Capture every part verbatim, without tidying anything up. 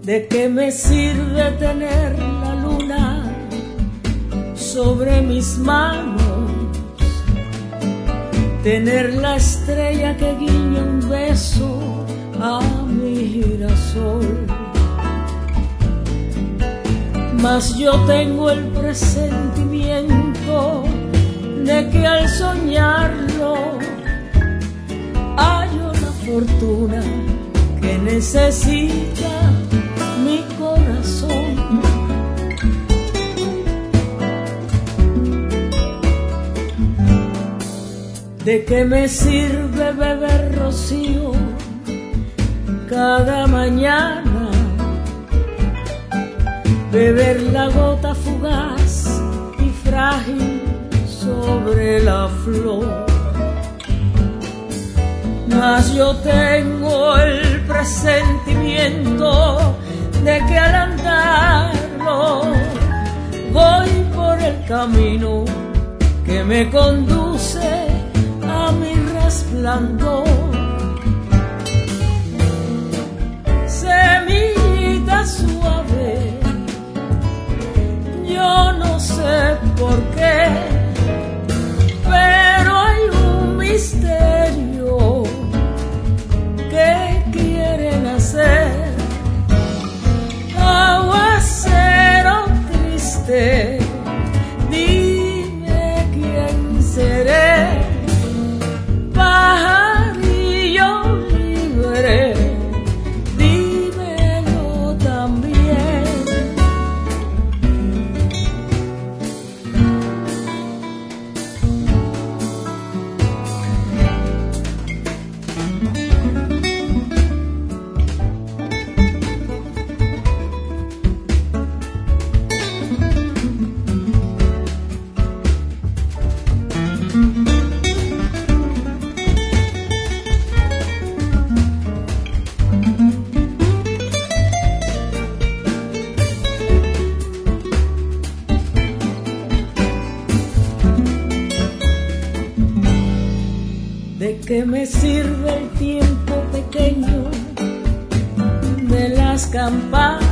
¿De qué me sirve tener la luna sobre mis manos? Tener la estrella que guiña un beso a mi girasol. Mas yo tengo el presentimiento de que al soñarlo hallo la fortuna que necesita mi corazón. ¿De qué me sirve beber rocío cada mañana? Beber la gota fugaz y frágil sobre la flor. Mas yo tengo el presentimiento de que al andarlo voy por el camino que me conduce a mi resplandor. Semillita suave, yo no sé por qué, pero hay un misterio que quieren hacer. Aguacero triste, dime quién seré. Pajarillo libre, dímelo también. ¿De qué me sirve el tiempo pequeño de las campanas?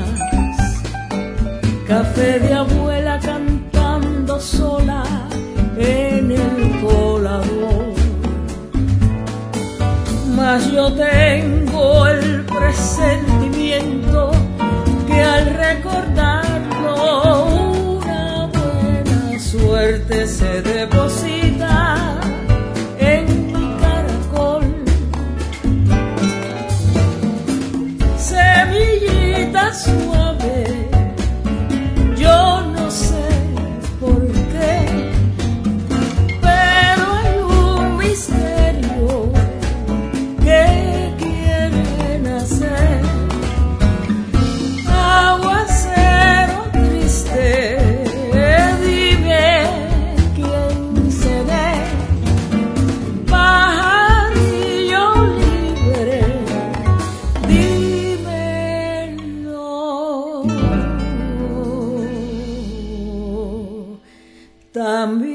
Café de abuela cantando sola en el colador. Mas yo tengo el presentimiento que al recordarlo una buena suerte se deposita en mi caracol. Semillita suave, yo no sé por qué, pero hay un misterio que quieren hacer. Aguacero triste, dime quién seré. Pajarillo libre, dímelo también.